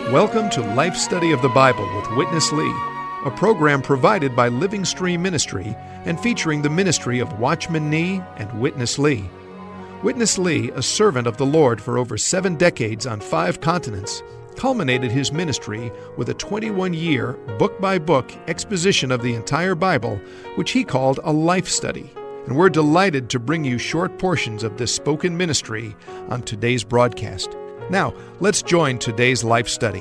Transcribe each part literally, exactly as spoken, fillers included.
Welcome to Life Study of the Bible with Witness Lee, a program provided by Living Stream Ministry and featuring the ministry of Watchman Nee and Witness Lee. Witness Lee, a servant of the Lord for over seven decades on five continents, culminated his ministry with a twenty-one-year, book-by-book exposition of the entire Bible, which he called a life study. And we're delighted to bring you short portions of this spoken ministry on today's broadcast. Now, let's join today's life study.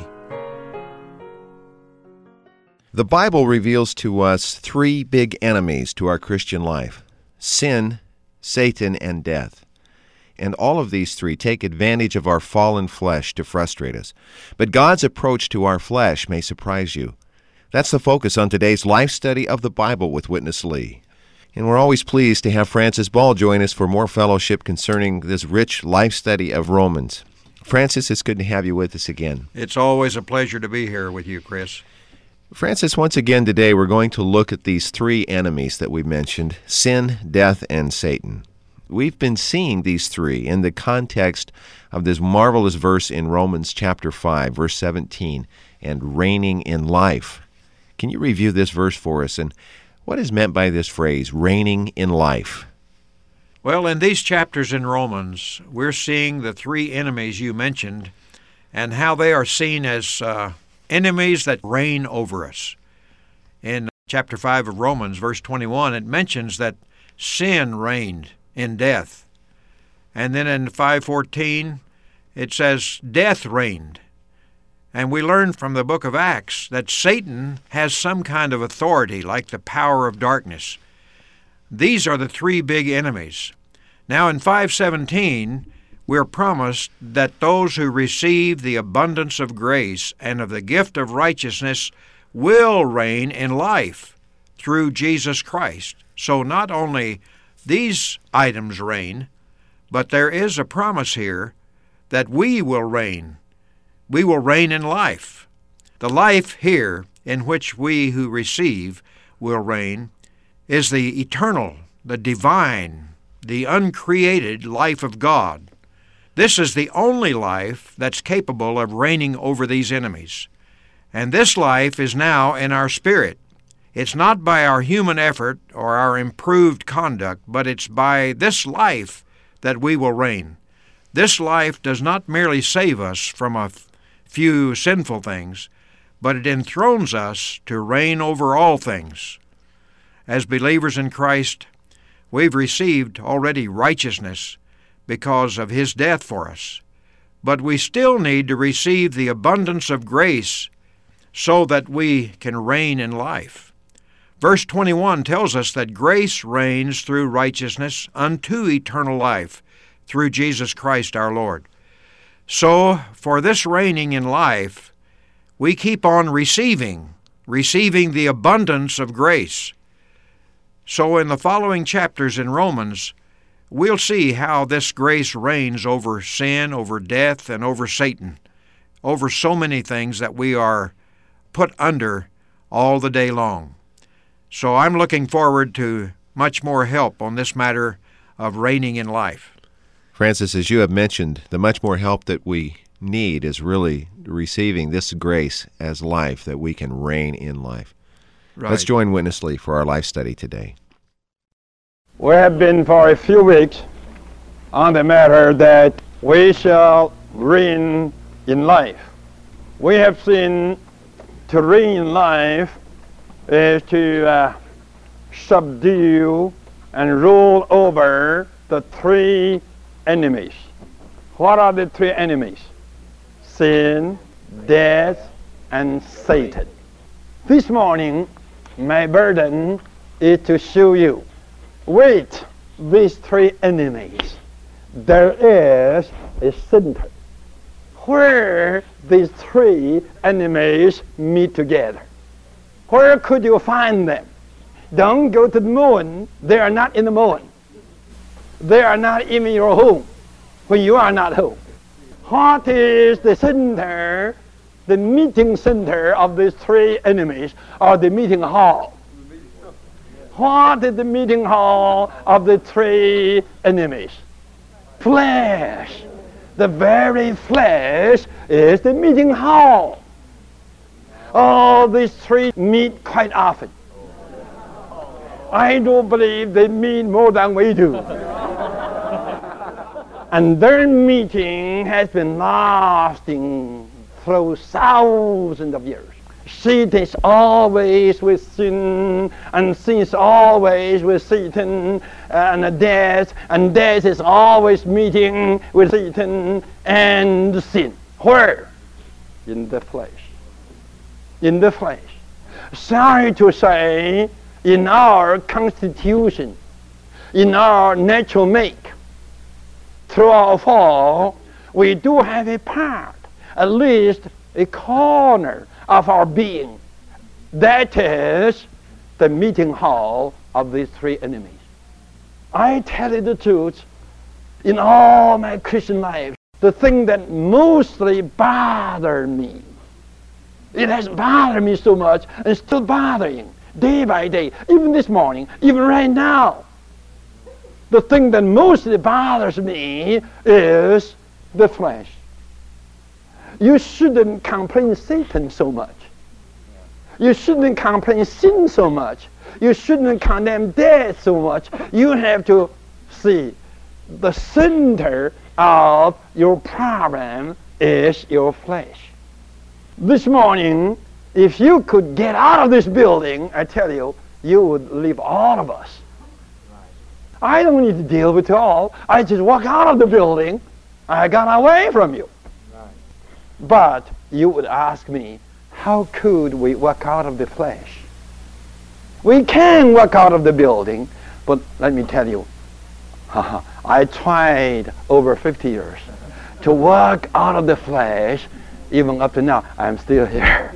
The Bible reveals to us three big enemies to our Christian life: sin, Satan, and death. And all of these three take advantage of our fallen flesh to frustrate us. But God's approach to our flesh may surprise you. That's the focus on today's life study of the Bible with Witness Lee. And we're always pleased to have Francis Ball join us for more fellowship concerning this rich life study of Romans. Francis, it's good to have you with us again. It's always a pleasure to be here with you, Chris. Francis, once again today we're going to look at these three enemies that we mentioned: sin, death, and Satan. We've been seeing these three in the context of this marvelous verse in Romans chapter five, verse seventeen, and reigning in life. Can you review this verse for us, and what is meant by this phrase, reigning in life? Well, in these chapters in Romans, we're seeing the three enemies you mentioned and how they are seen as uh, enemies that reign over us. In chapter five of Romans, verse twenty-one, it mentions that sin reigned in death. And then in five fourteen, it says death reigned. And we learn from the book of Acts that Satan has some kind of authority, like the power of darkness. These are the three big enemies. Now in five seventeen, we're promised that those who receive the abundance of grace and of the gift of righteousness will reign in life through Jesus Christ. So not only these items reign, but there is a promise here that we will reign. We will reign in life. The life here in which we who receive will reign is the eternal, the divine, the uncreated life of God. This is the only life that's capable of reigning over these enemies. And this life is now in our spirit. It's not by our human effort or our improved conduct, but it's by this life that we will reign. This life does not merely save us from a few sinful things, but it enthrones us to reign over all things. As believers in Christ, we've received already righteousness because of His death for us. But we still need to receive the abundance of grace so that we can reign in life. Verse twenty-one tells us that grace reigns through righteousness unto eternal life through Jesus Christ our Lord. So, for this reigning in life, we keep on receiving, receiving the abundance of grace. So in the following chapters in Romans, we'll see how this grace reigns over sin, over death, and over Satan, over so many things that we are put under all the day long. So I'm looking forward to much more help on this matter of reigning in life. Francis, as you have mentioned, the much more help that we need is really receiving this grace as life, that we can reign in life. Right. Let's join Witness Lee for our life study today. We have been for a few weeks on the matter that we shall reign in life. We have seen to reign in life is to uh, subdue and rule over the three enemies. What are the three enemies? Sin, death, and Satan. This morning, my burden is to show you, with these three enemies, there is a center where these three enemies meet together. Where could you find them? Don't go to the moon. They are not in the moon. They are not in your home when you are not home. What is the center, the meeting center of these three enemies, or the meeting hall? What is the meeting hall of the three enemies? Flesh. The very flesh is the meeting hall. All these three meet quite often. I do believe they meet more than we do. And their meeting has been lasting through thousands of years. Satan is always with sin, and sin is always with Satan, and death, and death is always meeting with Satan and sin. Where? In the flesh. In the flesh. Sorry to say, in our constitution, in our natural make, through our fall, we do have a part, at least a corner of our being. That is the meeting hall of these three enemies. I tell you the truth, in all my Christian life, the thing that mostly bothered me, it has bothered me so much and still bothering day by day, even this morning, even right now. The thing that mostly bothers me is the flesh. You shouldn't complain Satan so much. You shouldn't complain sin so much. You shouldn't condemn death so much. You have to see the center of your problem is your flesh. This morning, if you could get out of this building, I tell you, you would leave all of us. I don't need to deal with it all. I just walk out of the building. I got away from you. But you would ask me, how could we walk out of the flesh? We can walk out of the building, but let me tell you, I tried over fifty years to walk out of the flesh. Even up to now, I'm still here.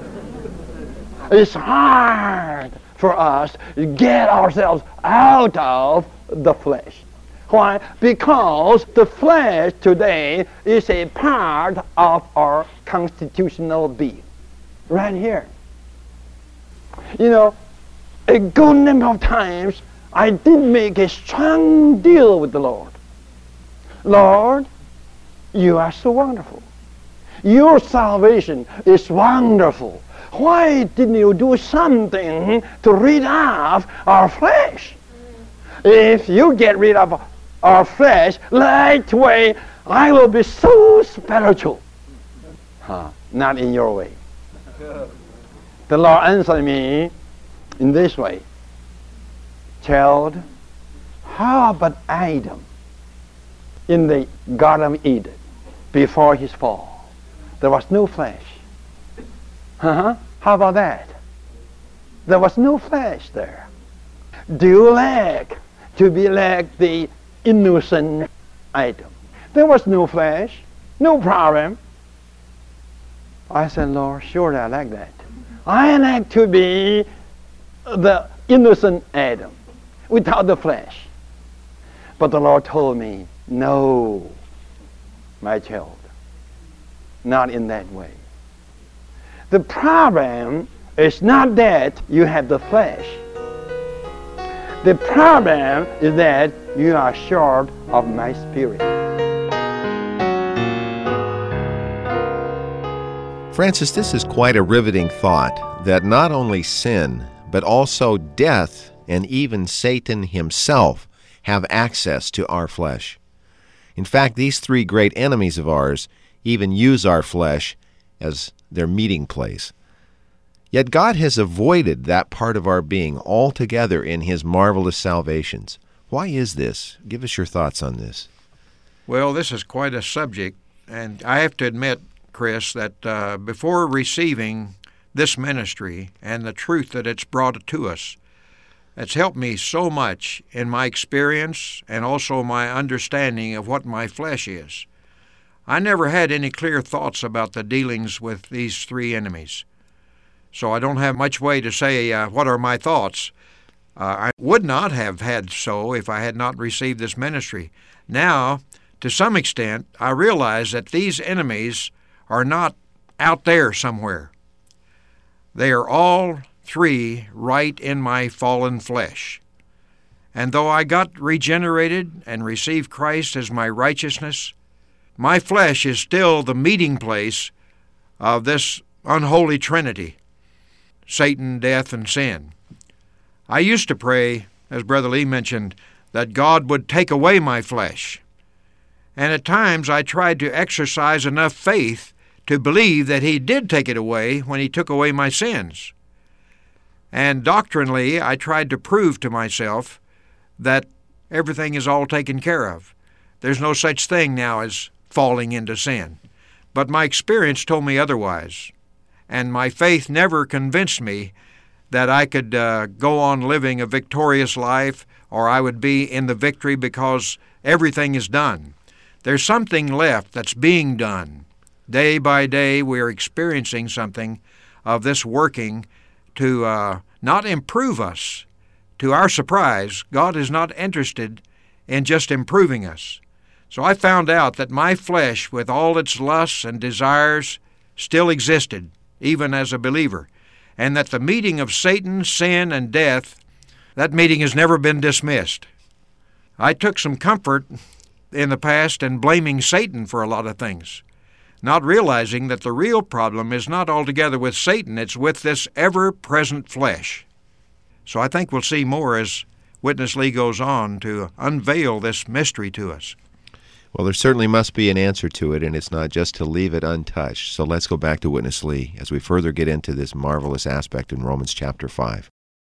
It's hard for us to get ourselves out of the flesh. Why? Because the flesh today is a part of our constitutional being. Right here. You know, a good number of times I did make a strong deal with the Lord. Lord, you are so wonderful. Your salvation is wonderful. Why didn't you do something to rid off our flesh? If you get rid of our flesh right away, I will be so spiritual. Huh, not in your way. The Lord answered me in this way. Child, how about Adam in the Garden of Eden before his fall? There was no flesh. Uh-huh. How about that? There was no flesh there. Do you like to be like the innocent Adam? There was no flesh, no problem. I said, Lord, surely I like that. I like to be the innocent Adam without the flesh. But the Lord told me, no, my child, not in that way. The problem is not that you have the flesh. The problem is that you are short of my spirit. Francis, this is quite a riveting thought, that not only sin, but also death and even Satan himself have access to our flesh. In fact, these three great enemies of ours even use our flesh as their meeting place. Yet God has avoided that part of our being altogether in His marvelous salvations. Why is this? Give us your thoughts on this. Well, this is quite a subject, and I have to admit, Chris, that uh, before receiving this ministry and the truth that it's brought to us, it's helped me so much in my experience and also my understanding of what my flesh is. I never had any clear thoughts about the dealings with these three enemies, so I don't have much way to say uh, what are my thoughts. Uh, I would not have had so if I had not received this ministry. Now, to some extent, I realize that these enemies are not out there somewhere. They are all three right in my fallen flesh. And though I got regenerated and received Christ as my righteousness, my flesh is still the meeting place of this unholy trinity, Satan, death, and sin. I used to pray, as Brother Lee mentioned, that God would take away my flesh. And at times I tried to exercise enough faith to believe that He did take it away when He took away my sins. And doctrinally, I tried to prove to myself that everything is all taken care of. There's no such thing now as falling into sin. But my experience told me otherwise, and my faith never convinced me that I could uh, go on living a victorious life, or I would be in the victory because everything is done. There's something left that's being done. Day by day we are experiencing something of this working to uh, not improve us. To our surprise, God is not interested in just improving us. So I found out that my flesh, with all its lusts and desires, still existed, even as a believer, and that the meeting of Satan, sin, and death, that meeting has never been dismissed. I took some comfort in the past in blaming Satan for a lot of things, not realizing that the real problem is not altogether with Satan, it's with this ever-present flesh. So I think we'll see more as Witness Lee goes on to unveil this mystery to us. Well, there certainly must be an answer to it, and it's not just to leave it untouched. So let's go back to Witness Lee as we further get into this marvelous aspect in Romans chapter five.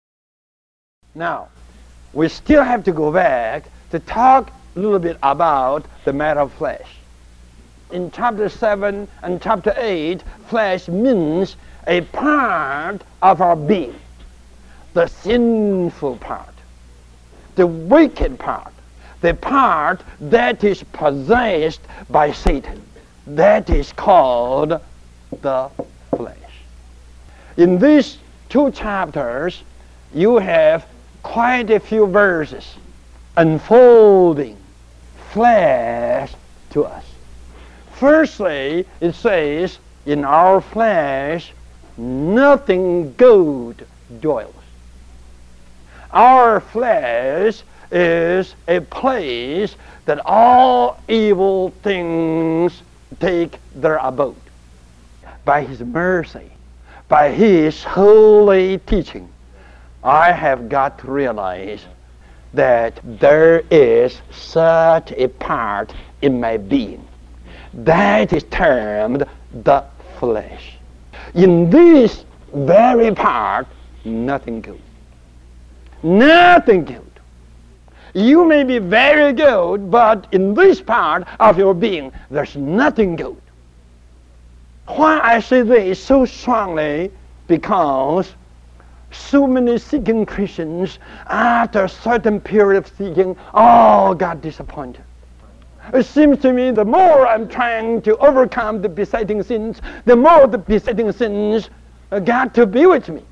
Now, we still have to go back to talk a little bit about the matter of flesh. In chapter seven and chapter eight, flesh means a part of our being, the sinful part, the wicked part, the part that is possessed by Satan. That is called the flesh. In these two chapters, you have quite a few verses unfolding flesh to us. Firstly, it says, in our flesh, nothing good dwells. Our flesh is a place that all evil things take their abode. By His mercy, by His holy teaching, I have got to realize that there is such a part in my being that is termed the flesh. In this very part, nothing good. Nothing good. You may be very good, but in this part of your being, there's nothing good. Why I say this so strongly? Because so many seeking Christians, after a certain period of seeking, all got disappointed. It seems to me the more I'm trying to overcome the besetting sins, the more the besetting sins got to be with me.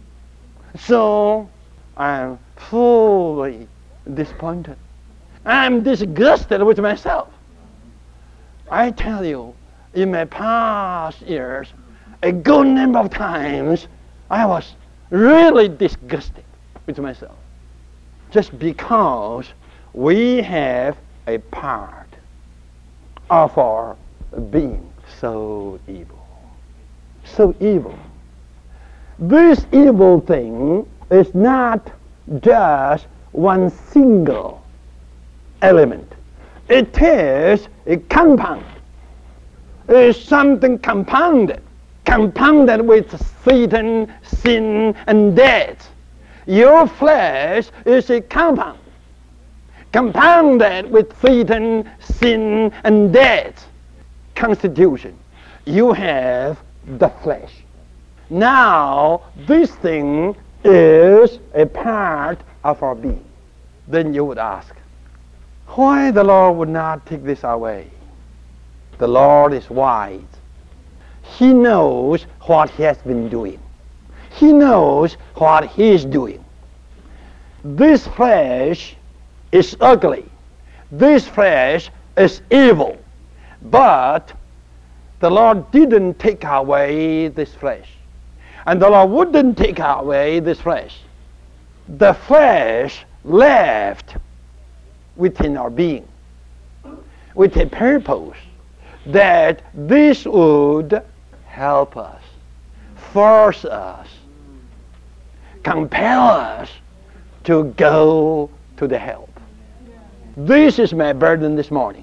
So I'm fully disappointed. I'm disgusted with myself. I tell you, in my past years, a good number of times, I was really disgusted with myself. Just because we have a part of our being so evil. So evil. This evil thing is not just one single element. It is a compound. It is something compounded. Compounded with Satan, sin, and death. Your flesh is a compound. Compounded with Satan, sin, and death. Constitution. You have the flesh. Now, this thing is a part of our being. Then you would ask, why the Lord would not take this away? The Lord is wise. He knows what He has been doing. He knows what He is doing. This flesh is ugly. This flesh is evil. But the Lord didn't take away this flesh. And the Lord wouldn't take away this flesh. The flesh left within our being with a purpose. that this would help us, force us, compel us to go to the help. This is my burden this morning.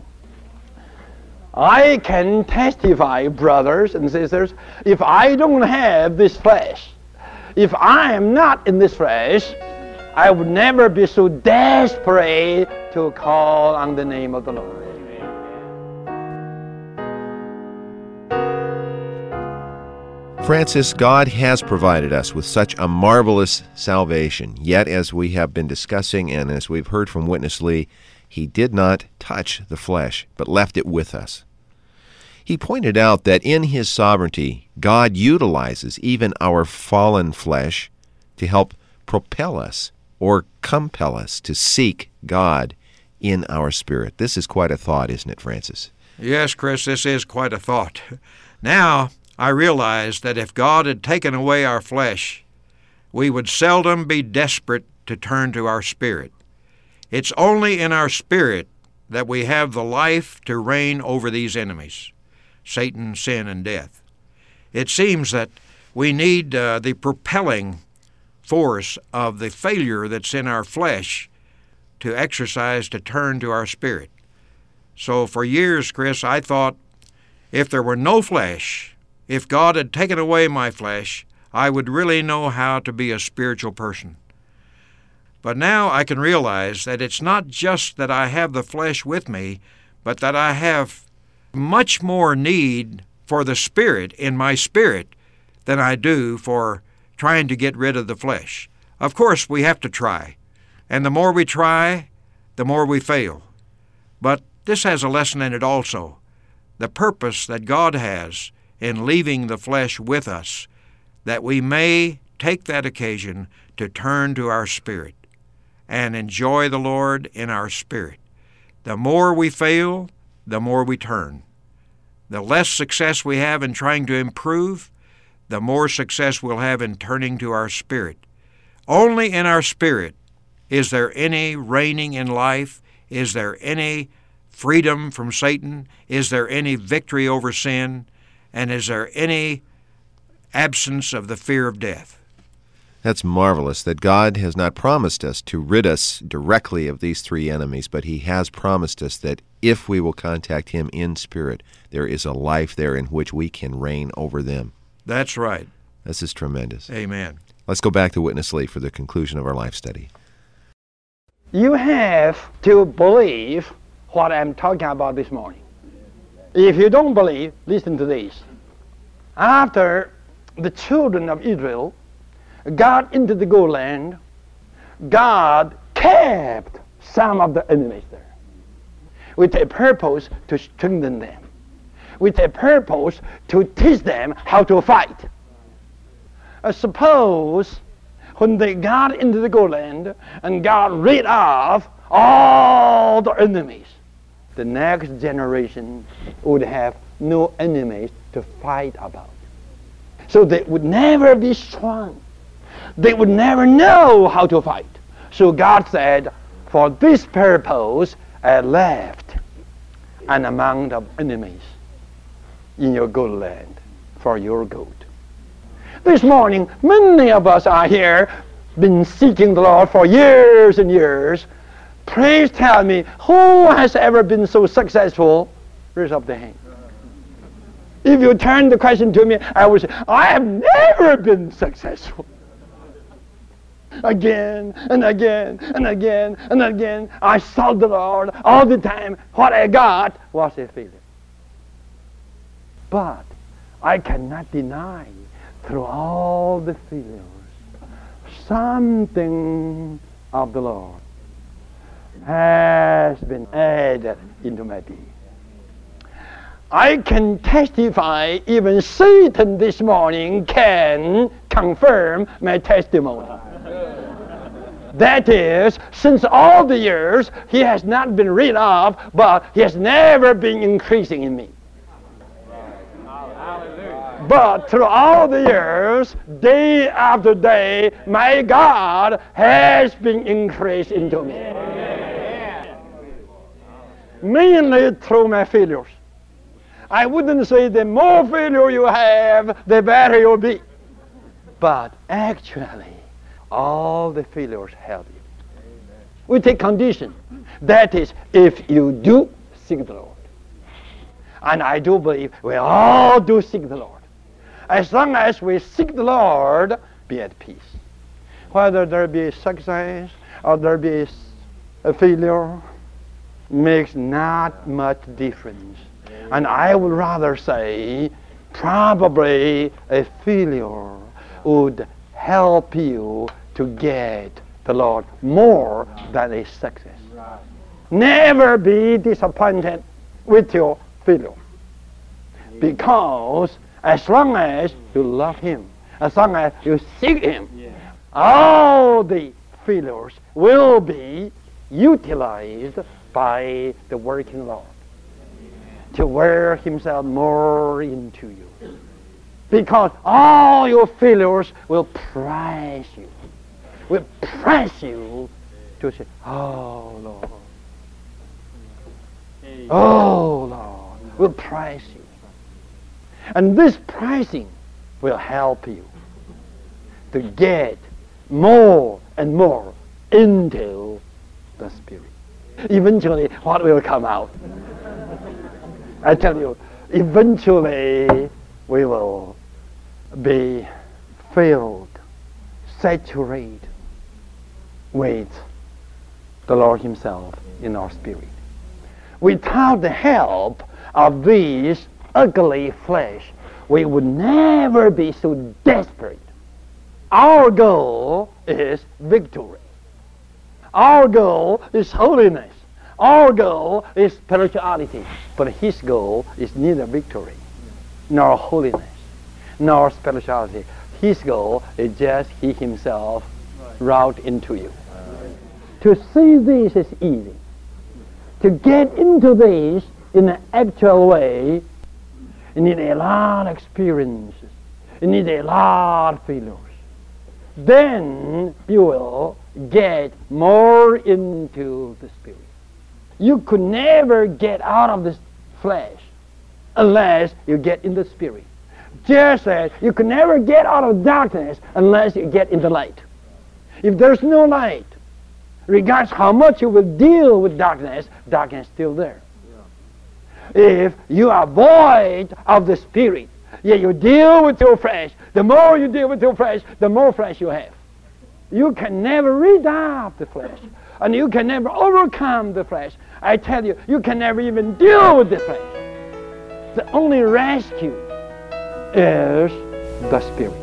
I can testify, brothers and sisters, if I don't have this flesh, if I am not in this flesh, I would never be so desperate to call on the name of the Lord. Francis, God has provided us with such a marvelous salvation. Yet, as we have been discussing and as we've heard from Witness Lee, He did not touch the flesh, but left it with us. He pointed out that in His sovereignty, God utilizes even our fallen flesh to help propel us or compel us to seek God in our spirit. This is quite a thought, isn't it, Francis? Yes, Chris, this is quite a thought. Now, I realize that if God had taken away our flesh, we would seldom be desperate to turn to our spirit. It's only in our spirit that we have the life to reign over these enemies, Satan, sin, and death. It seems that we need uh, the propelling force of the failure that's in our flesh to exercise to turn to our spirit. So for years, Chris, I thought if there were no flesh, if God had taken away my flesh, I would really know how to be a spiritual person. But now I can realize that it's not just that I have the flesh with me, but that I have much more need for the Spirit in my spirit than I do for trying to get rid of the flesh. Of course, we have to try, and the more we try, the more we fail. But this has a lesson in it also, the purpose that God has in leaving the flesh with us, that we may take that occasion to turn to our spirit and enjoy the Lord in our spirit. The more we fail, the more we turn. The less success we have in trying to improve, the more success we'll have in turning to our spirit. Only in our spirit is there any reigning in life, is there any freedom from Satan, is there any victory over sin, and is there any absence of the fear of death? That's marvelous that God has not promised us to rid us directly of these three enemies, but He has promised us that if we will contact Him in spirit, there is a life there in which we can reign over them. That's right. This is tremendous. Amen. Let's go back to Witness Lee for the conclusion of our life study. You have to believe what I'm talking about this morning. If you don't believe, listen to this. After the children of Israel got into the good land, God kept some of the enemies there with a purpose to strengthen them, with a purpose to teach them how to fight. Uh, suppose when they got into the good land and got rid of all the enemies, the next generation would have no enemies to fight about. So they would never be strong. They would never know how to fight. So God said, for this purpose I left an amount of enemies in your good land for your good. This morning, many of us are here, been seeking the Lord for years and years. Please tell me, who has ever been so successful? Raise up the hand. If you turn the question to me, I would say, I have never been successful. Again and again and again and again, I sought the Lord all the time. What I got was a failure. But I cannot deny, through all the failures, something of the Lord has been added into my being. I can testify, even Satan this morning can confirm my testimony. That is, since all the years, he has not been rid of, but he has never been increasing in me. But through all the years, day after day, my God has been increased into me. Mainly through my failures. I wouldn't say the more failure you have, the better you'll be. But actually, all the failures help you. Amen. We take condition. That is, if you do seek the Lord. And I do believe we all do seek the Lord. As long as we seek the Lord, be at peace. Whether there be success or there be a failure, makes not much difference. Amen. And I would rather say, probably a failure would help you to get the Lord more than a success. Right. Never be disappointed with your failure. Because as long as you love Him, as long as you seek Him, yeah. all the failures will be utilized by the working Lord to wear Himself more into you. Because all your failures will press you, will press you to say, oh Lord, oh Lord, will press you. And this pricing will help you to get more and more into the Spirit. Eventually, what will come out? I tell you, eventually we will be filled, saturated with the Lord Himself in our spirit. Without the help of these ugly flesh, we would never be so desperate. Our goal is victory. Our goal is holiness. Our goal is spirituality. But His goal is neither victory, nor holiness, nor spirituality. His goal is just He Himself route into you. To see this is easy. To get into this in an actual way, you need a lot of experiences. You need a lot of failures. Then you will get more into the Spirit. You could never get out of this flesh unless you get in the Spirit. Just as you could never get out of darkness unless you get in the light. If there's no light, regardless how much you will deal with darkness, darkness is still there. If you are void of the Spirit, yet you deal with your flesh, the more you deal with your flesh, the more flesh you have. You can never rid out the flesh, and you can never overcome the flesh. I tell you, you can never even deal with the flesh. The only rescue is the Spirit.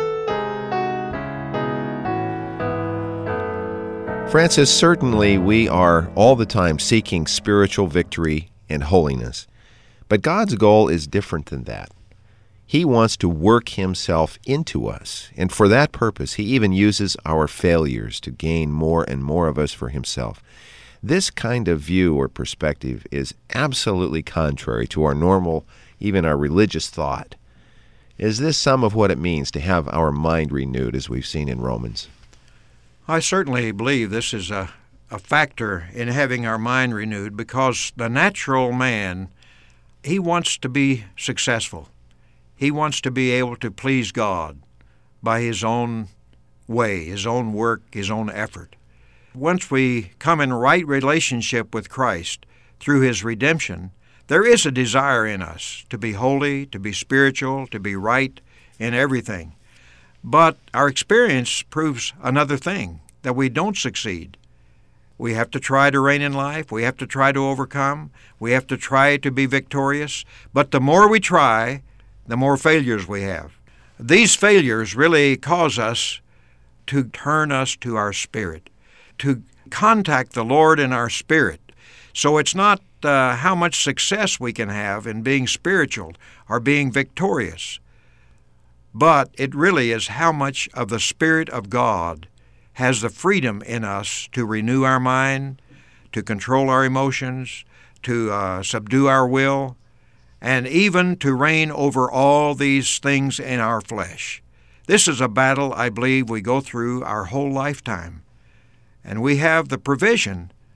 Francis, certainly we are all the time seeking spiritual victory and holiness. But God's goal is different than that. He wants to work Himself into us, and for that purpose, He even uses our failures to gain more and more of us for Himself. This kind of view or perspective is absolutely contrary to our normal, even our religious thought. Is this some of what it means to have our mind renewed, as we've seen in Romans? I certainly believe this is a, a factor in having our mind renewed, because the natural man, he wants to be successful. He wants to be able to please God by his own way, his own work, his own effort. Once we come in right relationship with Christ through His redemption, there is a desire in us to be holy, to be spiritual, to be right in everything. But our experience proves another thing, that we don't succeed. We have to try to reign in life. We have to try to overcome. We have to try to be victorious. But the more we try, the more failures we have. These failures really cause us to turn us to our spirit, to contact the Lord in our spirit. So it's not uh, how much success we can have in being spiritual or being victorious, but it really is how much of the Spirit of God has the freedom in us to renew our mind, to control our emotions, to uh, subdue our will, and even to reign over all these things in our flesh. This is a battle I believe we go through our whole lifetime. And we have the provision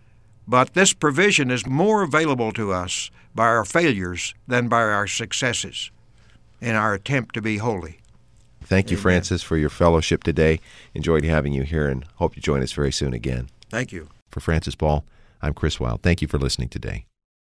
But this provision is more available to us by our failures than by our successes in our attempt to be holy. Thank you, Amen. Francis, for your fellowship today. Enjoyed having you here and hope you join us very soon again. Thank you. For Francis Ball, I'm Chris Wilde. Thank you for listening today.